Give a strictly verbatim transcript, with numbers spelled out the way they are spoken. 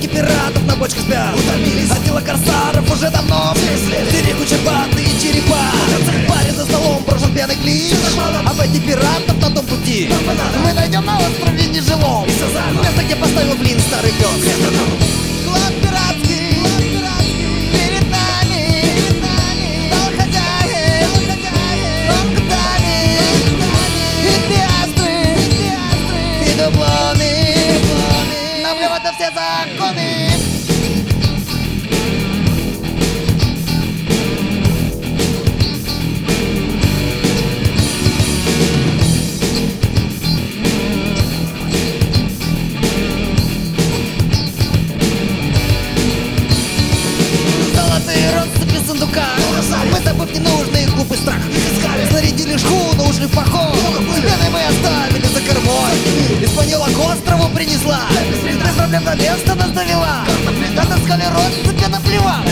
Сотни пиратов на бочках спят, утомились, а дела корсаров уже давно берегу черпатые черепа. Парень за столом брошен пьяный клич, а в эти пиратов на том пути мы найдем на острове нежилом место, где поставил блин старый пес. Флаг пиратский перед нами стал хозяин, он капитаны и пиастры, и дублоны. Наплевать на все законы. Золотые россыпи сундука, мы забыв ненужный и глупый страх, снарядили шхуну, ушли в поход, пеной мы оставили за кормой. Испаньола к острову принесла, без проблем до места нас довела, отыскали россыпи, наплевав.